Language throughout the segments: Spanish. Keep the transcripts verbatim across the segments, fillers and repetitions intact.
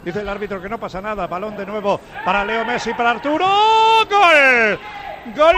Dice el árbitro que no pasa nada. Balón de nuevo para Leo Messi, para Arturo. ¡Gol! ¡Gol!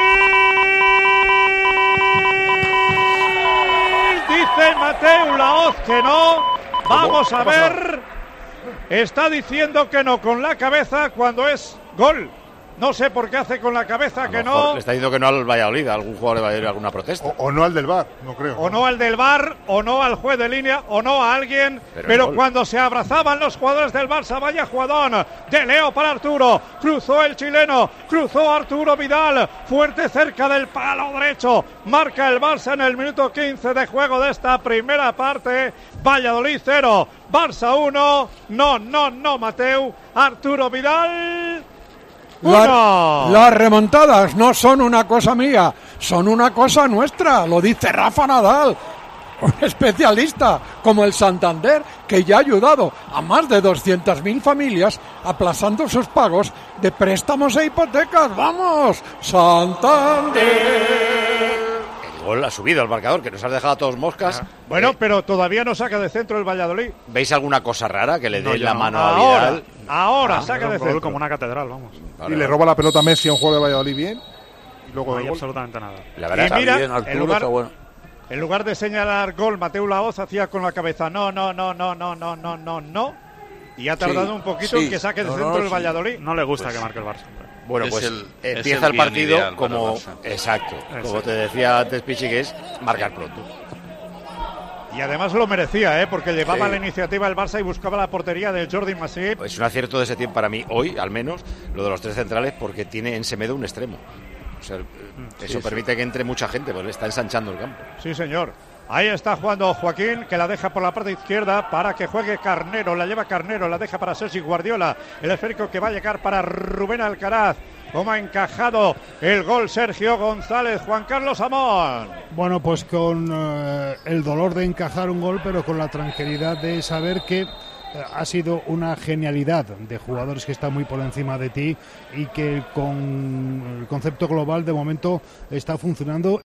Dice Mateu Laoz que no. Vamos a ver. Está diciendo que no con la cabeza cuando es gol. No sé por qué hace con la cabeza que no. Le está diciendo que no al Valladolid, a algún jugador de Valladolid, alguna protesta. O, o no al del V A R, no creo. O no al del V A R, o no al juez de línea, o no a alguien. Pero, pero cuando se abrazaban los jugadores del Barça, vaya jugadón de Leo para Arturo. Cruzó el chileno, cruzó Arturo Vidal, fuerte cerca del palo derecho. Marca el Barça en el minuto quince de juego de esta primera parte. Valladolid cero, Barça uno. No, no, no, Mateu. Arturo Vidal. La, las remontadas no son una cosa mía, son una cosa nuestra, lo dice Rafa Nadal, un especialista como el Santander, que ya ha ayudado a más de doscientas mil familias aplazando sus pagos de préstamos e hipotecas. ¡Vamos, Santander! El gol ha subido al marcador, que nos has dejado a todos moscas. Ah, bueno, eh, pero todavía no saca de centro el Valladolid. ¿Veis alguna cosa rara que le dé no, la no. mano ahora, a Vidal? Ahora ah, saca de centro. Como una catedral, vamos. Vale, y le roba la pelota a Messi a un juego de Valladolid bien. Y luego no hay absolutamente nada. La verdad, y mira, bien, Arturo, en, lugar, está bueno. en lugar de señalar gol, Mateu Laoz hacía con la cabeza no, no, no, no, no, no, no, no, no. Y ha tardado sí, un poquito sí. en que saque de no, centro no, el sí. Valladolid. No le gusta pues, que marque el Barça. Bueno, pues el, empieza el, el partido como exacto, exacto, como te decía antes Pichi, que es marcar pronto. Y además lo merecía, ¿eh? Porque llevaba sí. la iniciativa el Barça y buscaba la portería del Jordi Masip. Es un acierto de ese tiempo para mí, hoy al menos, lo de los tres centrales, porque tiene en Semedo un extremo. O sea, eso sí, permite sí. que entre mucha gente, porque está ensanchando el campo. Sí, señor. Ahí está jugando Joaquín, que la deja por la parte izquierda para que juegue Carnero. La lleva Carnero, la deja para Sergi Guardiola. El esférico que va a llegar para Rubén Alcaraz. ¿Cómo ha encajado el gol Sergio González? Juan Carlos Amón. Bueno, pues con uh, el dolor de encajar un gol, pero con la tranquilidad de saber que uh, ha sido una genialidad de jugadores que están muy por encima de ti y que con el concepto global de momento está funcionando.